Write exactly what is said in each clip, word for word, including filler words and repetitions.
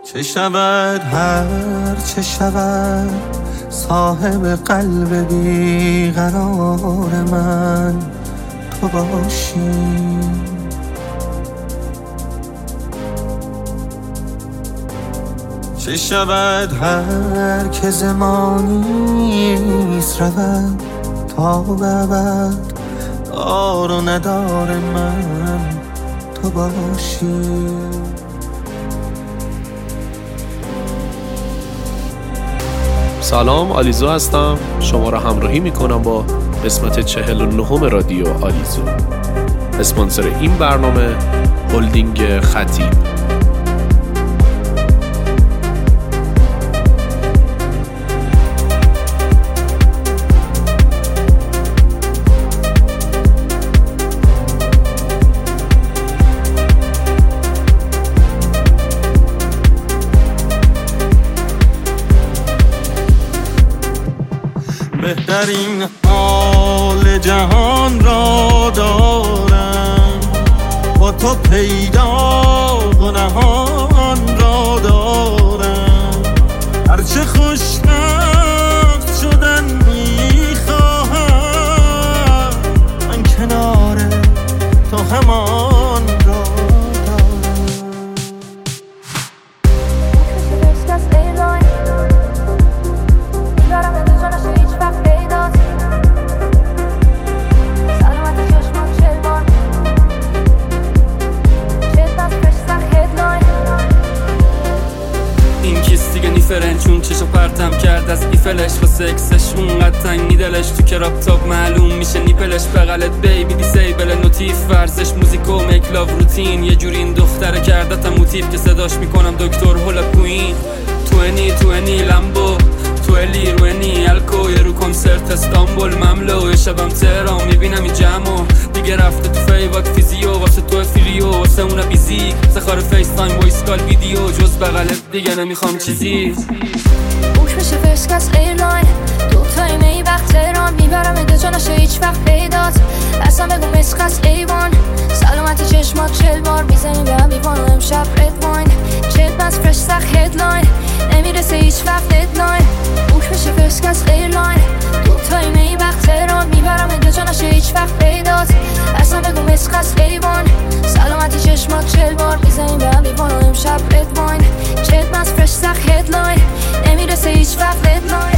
چه شود هر چه شود صاحب قلب بیقرار من تو باشی. چه شود هر که زمانیست رود تا ببد دار و ندار من تو باشی. سلام، آلیزو هستم. شما را همراهی میکنم با قسمت چهل و نهم رادیو آلیزو. اسپانسر این برنامه هلدینگ خطیب. بهترین حال جهان را دارم، با تو پیدا و نهان را دارم. هرچه خوشبخت شدن میخواهم، من کنار تو همان را چون چشو پرتم کرد از ایفلش و سکسش اونقدر تنگی دلش تو کراپ تاپ معلوم میشه نیپلش. بغلت بیبی دیسیبل نوتیف ورزش موزیک و میک لاو روتین. یه جوری این دختره کردتم موتیف که صداش میکنم دکتر هولا کوین. توینی توینی لمبو تویلی روینی الکو یه رو کنسرت استانبول مملو. یه شبم تهران میبینم این جمعو دیگه رفته تو فیوات فیزیو واسه تو فریو واسه اون بیزیک سخار فیس تایم وایس کال ویدیو. جز بغلت دیگه نمیخوام چیزی. بوش بشه فرسکس ایرلاین دو تایم ای وقت تهران میبرم اده جا نشه هیچ وقت پیدات. اصلا بگو مسخص ایوان سلامتی چشمات چل بار میزنیم به هم بیوان. امشب رد واین چل بس فرش سخ هدلاین نمیرسه هیچ وقت ددلاین. بوش بشه فرسکس ایرلاین دو تایم ای وقت تهران میبرم اده جا نشه هیچ وقت پیدات. اصلا بگو مسخص ایوان سلامتی چشمات چل بار میزنیم به هم بیوان. امشب رد واین چل بس فرش سخ هدلاین نمیرسه هیچ وقت ددلاین.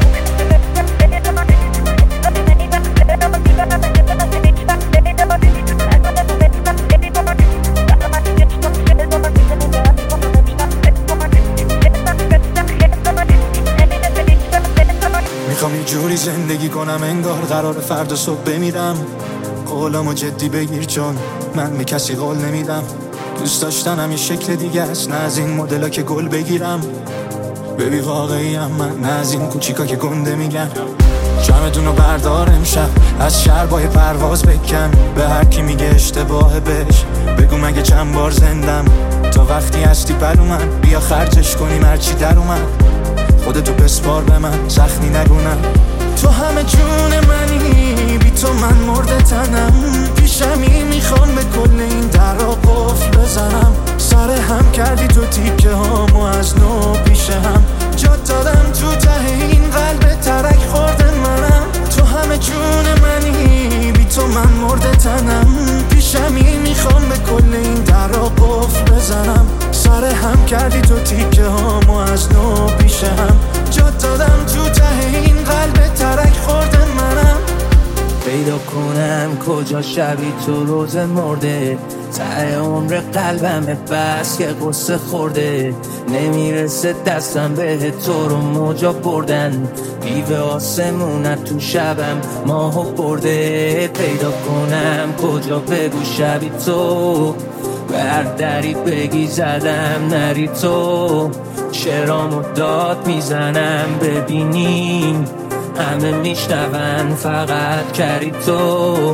میخوام یه جوری زندگی کنم انگار قرار فردا صبح بمیرم. قولمو جدی بگیر چون من به کسی قول نمیدم. دوست داشتنم یه شکل دیگه است، نه از این مدلا که گل بگیرم. ببی واقعیم من، نه از این کوچیکا که گنده میگن. جمعتونو بردار امشب از شربای پرواز بکن. به هر کی میگه اشتباهه بهش بگو مگه چند بار زندم. تا وقتی هستی پلو من بیا خرجش کنیم هرچی در اومد. خودتو بسپار به من زخمی نگونم. تو همه جون منی بی تو من مرده تنم. پیشمی میخوام به کل این در را قفل بزنم. سر هم کردی تو تیکه هامو از نو پیش هم جات دادم تو ته این قلب ترک خورده منم. تو همه جون منی بی تو من مرده تنم. پیشمی میخوام به کل این در را قفل بزنم. سر هم کردی تو تیکه هامو از نو پیش هم جات دادم تو ته این قلب ترک خورده منم. پیدا کنم کجا شبی تو روز مرده. ته عمر قلبم بس که قصه خورده. نمیرسه دستم به تو رو موجا بردن. بیوه آسمونت تو شبم ماهو برده. پیدا کنم کجا بگو شبی تو بردری بگی زدم نری تو. شرامو داد میزنم ببینیم همه میشنون فقط کردی تو.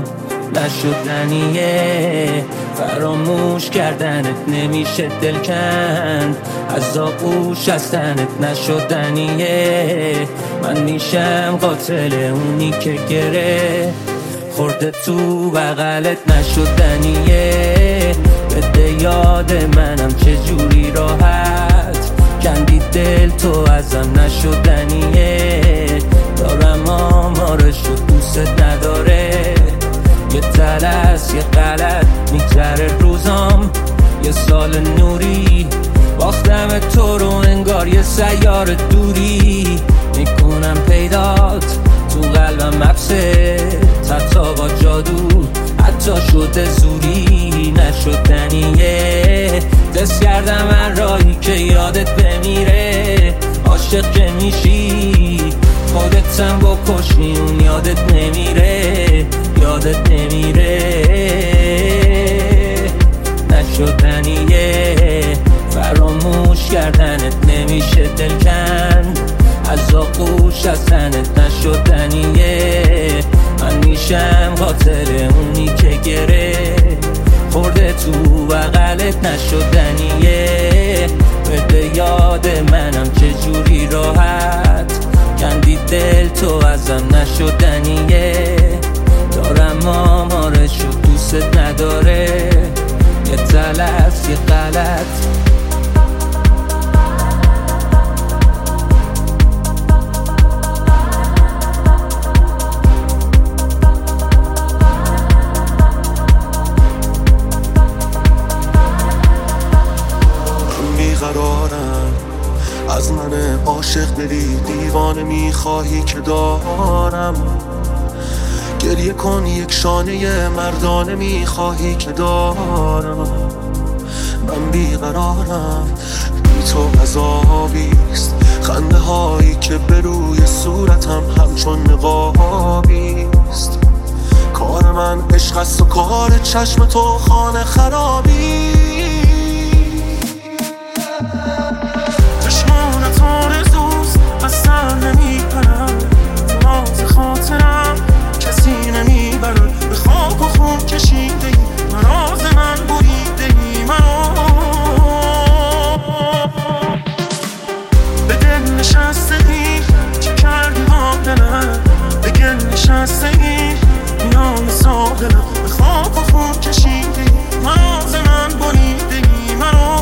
نشدنیه فراموش کردنت نمیشه دل کند. از آغوش از تنت نشدنیه. من میشم قاتل اونی که گره خورده تو بغلت نشدنیه. بده یاد منم چه جوری راحت ازم نشدنیه. دارم آمارش رو دوست نداره، یه تلس یه غلط میگذره روزام، یه سال نوری باختم تو رو انگار یه سیار دوری. میکنم پیدات تو قلبم مبسه، حتی با جادو حتی شده زوری نشدنیه. دست کردم من راهی که یادت بمیره، عاشق که میشی خودتم بکشی اون یادت نمیره، یادت نمیره. نشدنیه فراموش کردنت نمیشه دلکن، از آغوش از تنت نشدنیه. من میشم قاتل اونی که گره خورده تو بغلت نشدنیه. بده یاد منم چجوری راحت کندی دل تو ازم نشدنیه. دارم آمارش رو دوست نداره، یه تلس یه غلط. بیقرارم از من عاشق دلی دیوانه میخواهی که دارم، گریه کن یک شانه مردانه میخواهی که دارم. من بیقرارم بی تو عذابیست، خنده هایی که به روی صورتم همچون نقابیست. کار من عشق است و کار چشم تو خانه خرابی. چشمانت آرزوست از سر نمیپرم، راز خاطرم کسی نمیبره. به خاک و خون کشیده ای مراز من بریده ای مرا، به دل نشسته ای چه کردی با دلم، به گل نشسته ای میان ساغلم. به خاک و خون کشیده ای مراز من بریده ای مرا.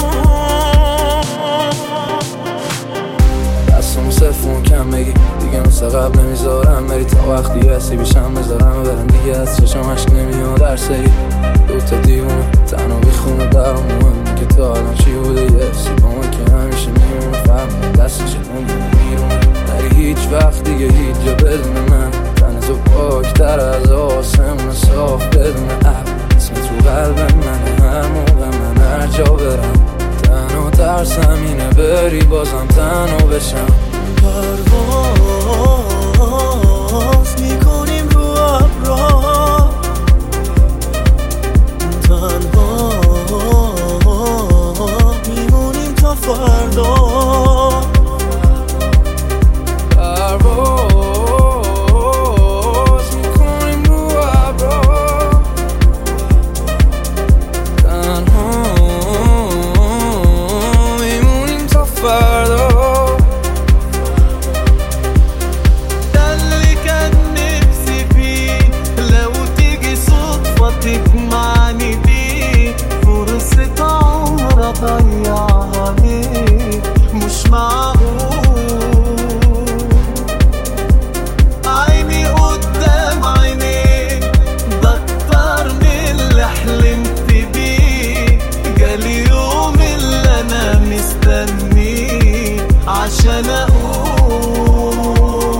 دستمو صفون کم بگی دیگه مثل قبل نمیذارم بری، تا وقتی هستی بیشم بذارم برم دیگه از چشم عشق نمیاد در سری. دوتا دیونه تنها بیخونه در مهم که تا الان چی بوده یه سی با من که همیشه میمونه فهم دستی چطور میرونه نری هیچ وقت دیگه هیچ جا بدون من. تن تو پاکتر از آسمون صاف بدون اب، اسم تو قلب من هر موقع من هر جا برم. تنها ترسم اینه بری بازم تنها بشم. پرواز میکنیم رو ابرها، تنها میمونیم تا فردا. پرواز میکنیم رو ابرها، تنها میمونیم تا فردا. تجمعني بيك فرصة عمر أضيعها ليك، مش معقول عيني قدام عينيك ده أكتر من اللي حلمت بيه. جالي يوم اللي أنا مستنيه عشان أقول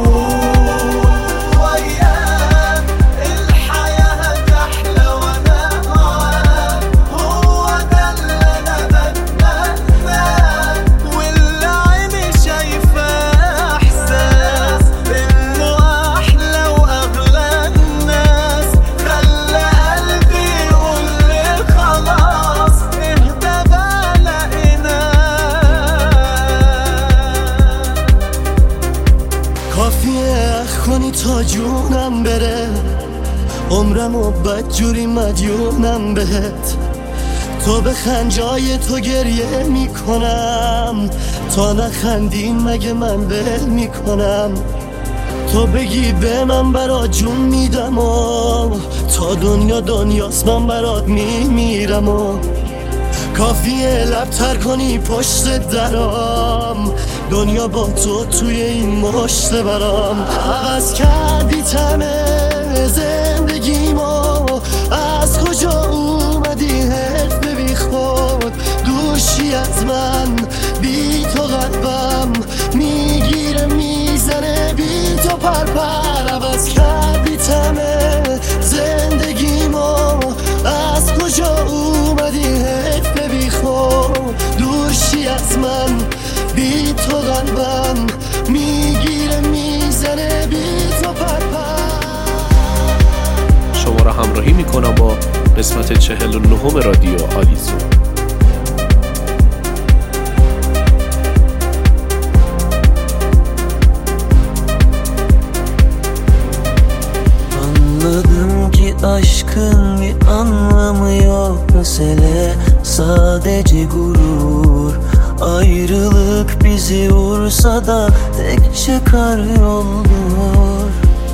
تا جونم بره، عمرم و بدجوری مدیونم بهت. تو بخند جای تو گریه میکنم، تا نخندی مگه من ول میکنم. تو بگی به من برات جون میدم و تا دنیا دنیاست من برات میمیرم و کافیه لب تر کنی پشت درام، دنیا با تو توی این مشت برام. عوض کردی تمه زندگیمو، از کجا اومدی حرف بی خود؟ دوشی از من بی تو قلبم میگیره میزنه بی تو پرپر. عوض کردی تمه زندگیمو، از کجا اومدی حرف بی خود؟ دوشی از من بی تو قلبم میگیره میزنه بی تو پرپر. شما را همراهی میکنم با قسمت چهل و نهم رادیو آلیزو. Anladım ki aşkın bir anlamı yok, mesele sadece gurur. Ayrılık bizi vursa da tek çıkar yoldur.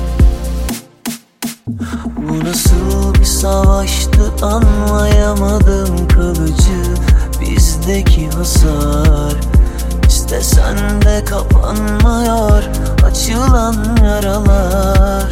Bu nasıl bir savaştı anlayamadım, kalıcı bizdeki hasar. İstesen de kapanmıyor açılan yaralar.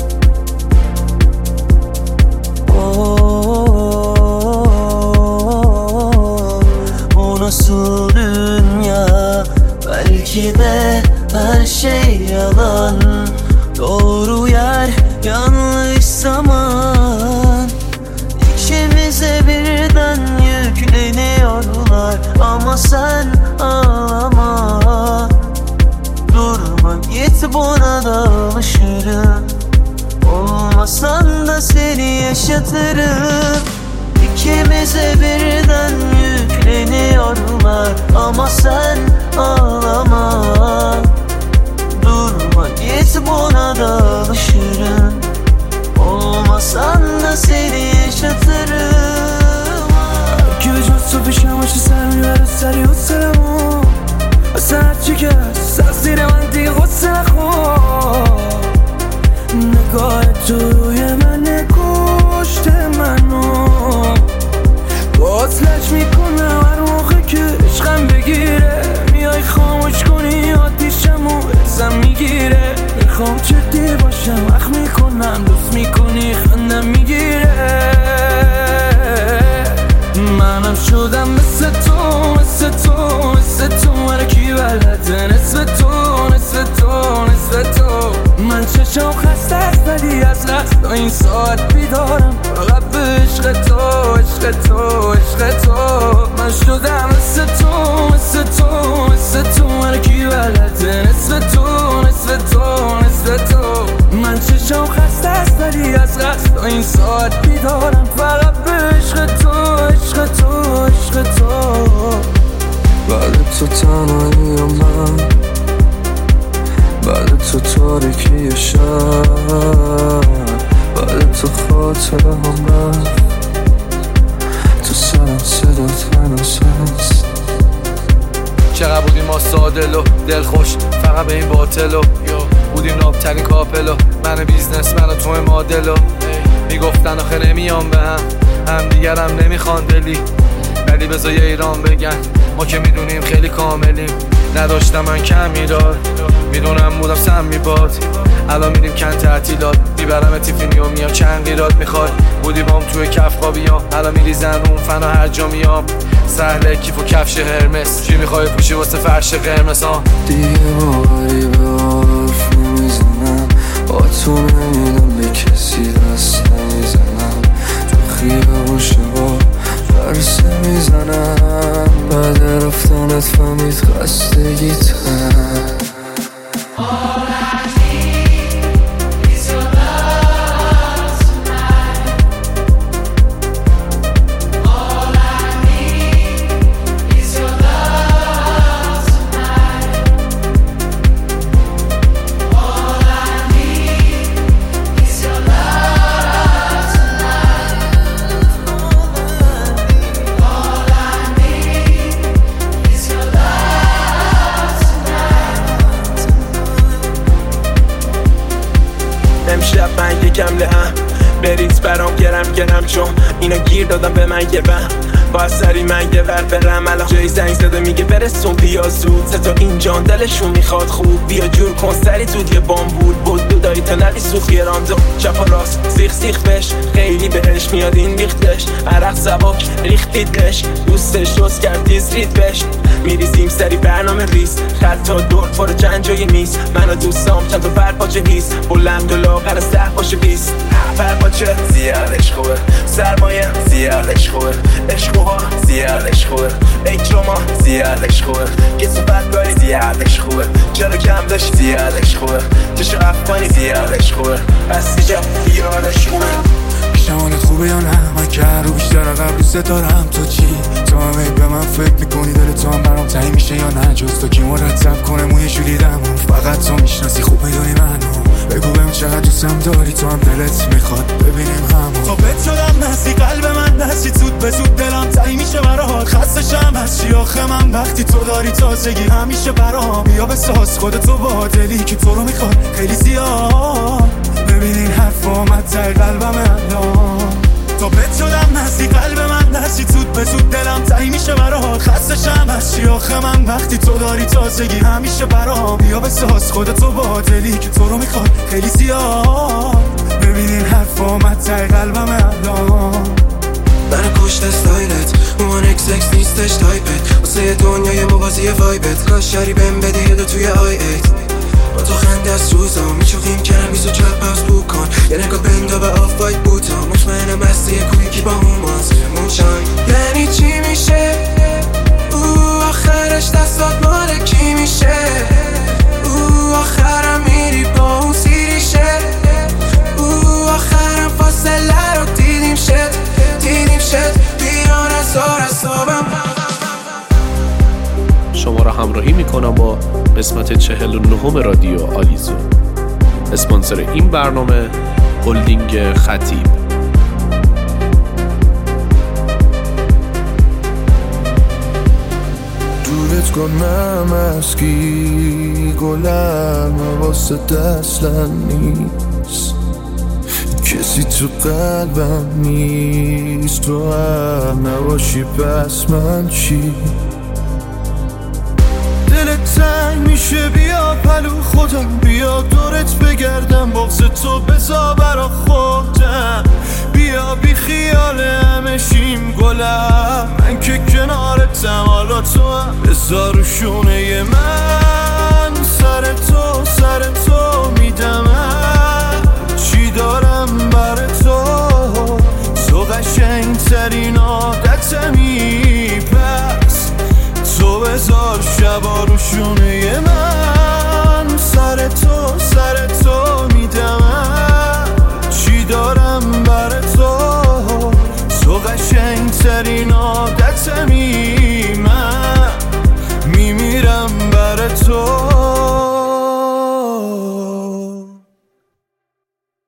O nasıl dünya? Belki de her şey yalan. Doğru yer, yanlış zaman. İkimize birden yükleniyorlar. Ama sen ağlama, durma git, buna da alışırım. Olmasan da seni yaşatırım. İkimize birden yükleniyorlar. Ama sen ağlama, durma git, buna da alışırım. Olmasan da seni yaşatırım. Chiuso sufficiamo ci serve per stare usciamo. Assaci che stasera avanti fosse la نگاه توی من کشته منو، وصلش میکنم هر موقع که عشقم بگیره. میای خاموش کنی آتیشمو ازم میگیره. میخوام جدی باشم اخ میکنم، دوست میکنی خندم میگیره. منم شدم مثل تو، مثل تو، مثل تو. هرکی بلده نصف تو، نصف تو، نصف تو. من چشم خسته است ولی از قصد تا این ساعت بیدارم. فقط به عشق تو، عشق تو، عشق تو. من شدم مثل تو، مثل تو، مثل تو. هرکی بلده نصف تو، نصف تو، نصف تو. من چشم خسته است ولی از قصد تا این ساعت بیدارم. فقط به عشق تو، عشق تو، عشق تو. بعد تو تنهاییم من، بعد تو تاریکی شب، بعد تو خاطره هم رفت. تو سرم صدات هنوز هست. چقدر بودیم ما سادل و دلخوش، فقط به این باطل و بودیم نابترین کاپل و من بیزنس من و تو مادل و میگفتن آخه نمیام به هم، هم دیگرم نمیخوان دلی. ولی بذار ایران بگن ما که میدونیم خیلی کاملیم. نداشتم من کم میداد، میدونم بودم سم میباد. الان میریم کن تعطیلات، میبرم تیفینی و میام چند قیرات. میخوای بودی بام توی کف خوابیام، الان میریزن روم فنا هر جا میام. سهله کیف و کفش هرمس، چی میخوای پوشی واسه فرش قرمز ها؟ دیگه باوری به حرف نمیزنم، با تو نمیدم به کسی دست نمیزنم. تو خیابون شبا درس میزنم، بعد رفتنت فهمید خستگیتم. امشب من یکم لهم بریز برام گرم گرم، چون اینا گیر دادم به من یه بهم. باید سری من یه ور برم الان جای زنگ زده میگه برسون بیا زود ستا این جان دلشون میخواد خوب بیا جور کن سری زود یه بامبول بود دودایی تا ندی سوخ یه راندو چپ و راست سیخ سیخ بش خیلی بهش میاد این بیختش عرق سبک ریختیدش دوستش دوست کرد دیز رید بش میریزیم سری برنامه ریز خط تا دور پر چند جای میز من و دوستام چند تا برپاچه هیز بلند و لاغر سه باشه بیست برپاچه زیادش خوبه سرمایه زیادش خوبه عشقوها زیادش خوبه اکراما زیادش خوبه کسو بدگاری زیادش خوبه چرا کم داشت زیادش خوبه چشو افغانی زیادش خوبه پس دیجا یادش خوبه شمالت خوبه یا نه من که رو بیشتر قبل دوست دارم تو چی تو همه به من فکر میکنی دل تو هم برام تایی میشه یا نه جز تو کی مرتب کنه موی جولی دمم فقط تو میشناسی خوب میدونی منو بگو بهم چقدر دوستم داری تو هم دلت میخواد ببینیم همو تا بهت شدم نسی قلب من دستی زود به زود دلم تایی میشه برات خستشم از چی آخه من وقتی تو داری تازگی همیشه برام بیا بساز خودتو با دلی که تو رو میخواد خیلی زیاد ببینین حرف آمد تای قلبم الان تا بهت شدم نسی قلب من دستی زود به زود دلم تایی میشه برات خستشم از چی آخه من وقتی تو داری تازگی همیشه برام بیا بساز خودتو با دلی که تو رو میخواد خیلی زیاد ببینین حرف آمد تای قلبم الان من کشت استایلت اومان اکس اکس نیستش تایپت واسه دنیای موازی وایبت کاش شری بهم بده یه دو توی آی ایت با تو خنده از روزام میچوخیم کرم بیزو چپ باز بو کن یه نگاه بندا به آف وایت بوتا مطمئنم بسته یه کوی کی با همون زیرمون شاین یعنی چی میشه او آخرش دستات مال کی میشه او آخرم میری با اون سیریشه او آخرم فاصله رو دیدیم شد دیدیم شد بیران از آر از صابم شما را همراهی میکنم با قسمت چهل و نهم رادیو آلیزو. اسپانسر این برنامه هلدینگ خطیب. دورت کنم از کی گلم واسه دستم نیست کسی تو قلبم نیست تو هم نباشی پس من چی دلت تنگ میشه بیا پلو خودم بیا دورت بگردم بغض تو بزا برا خودم بیا بی خیال همه شیم گلم من که کنارتم حالا تو هم بزا رو شونه من سر تو سر تو میدمم چی دارم بر تو تو قشنگ ترین عادتمی پس تو بذار شبا رو شونه من سر تو سر تو میدمم چی دارم بر تو تو قشنگ ترین عادت